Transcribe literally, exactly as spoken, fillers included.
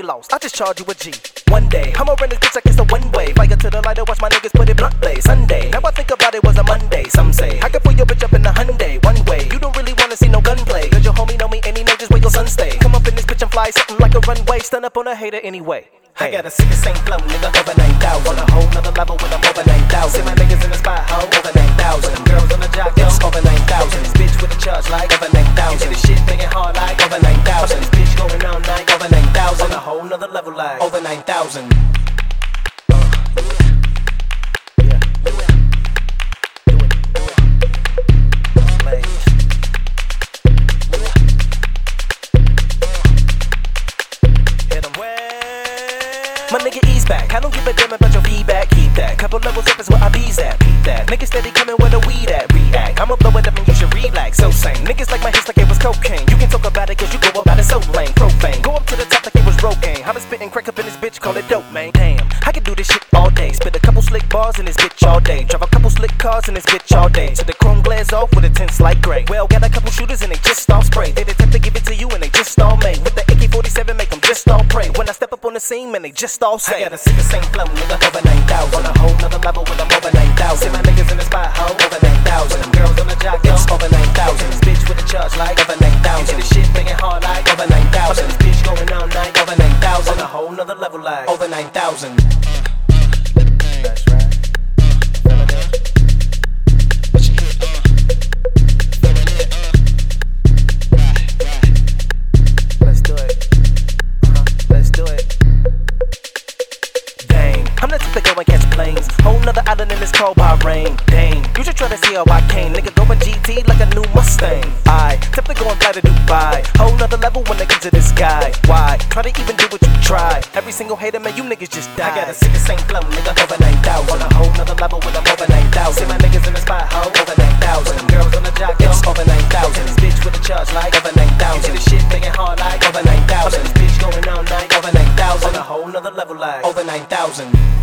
lost, I just charge you a G. One day, I'ma run this bitch like it's a one way. Fire to the lighter, watch my niggas put it blunt blaze. Sunday, now I think about it was a Monday. Some say, I can pull your bitch up in a Hyundai. One way, you don't really wanna see no gunplay. Cause your homie know me and he know just where your son stay. Come up in this bitch and fly something like a runway. Stun up on a hater anyway. Hey. I got a sick same flow, nigga, over nine thousand. On a whole nother level with I'm over nine thousand. See my niggas in the spot, ho, over nine thousand. Them girls on the jock, yo, over nine thousand. This bitch with a charge like over nine thousand. This shit banging hard like over nine thousand. This bitch going all night, over nine thousand. On a whole nother level like over nine thousand. My nigga ease back, I don't give a damn about your feedback. Keep that, couple levels up is where I bees at. Beat that, niggas steady coming where the weed at. React, I'ma blow it up and you should relax. So sane, niggas like my hits like it was cocaine. You can talk about it cause you go about it so lame. Profane, go up to the top like it was Rogaine. I been spitting crack up in this bitch, call it dope, man. Damn, I can do this shit all day. Spit a couple slick bars in this bitch all day. Drive a couple slick cars in this bitch all day. So the chrome glares off with a tints like gray. Well, got a couple shooters and they just all spray. They attempt to give it to you and they just all made. With the A K forty-seven make them just all pray. When I step up on the scene, man, they just all say. I got a sick same flow, nigga, over nine thousand. On a whole nother level with I'm over nine thousand. See my niggas in the spot, ho, over nine thousand. Them girls on the jock, yo, over nine thousand. This bitch with a charge like over nine thousand. This shit banging hard like over nine thousand. This bitch going all night, over nine thousand. On a whole nother level like over nine thousand. That's right. Let's do it. Uh-huh. Let's do it. I'm the type to go and catch planes. Whole nother island in this cold Bahrain. Dang, you should try to see how I came. Nigga going G T like a new Mustang. I type to go and fly to Dubai. Whole nother level when it comes to this guy. Why? Try to even do what you try. Every single hater, man, you niggas just die. I got a sick same flow, nigga, over nine thousand. On a whole nother level when I'm over nine thousand. See my niggas in the spot, ho, over nine thousand. Them girls on the jock, yo, over nine thousand. This bitch with a charge like over nine thousand. This shit banging hard like over nine thousand. This bitch going all night, over nine thousand. On a whole nother level like over nine thousand.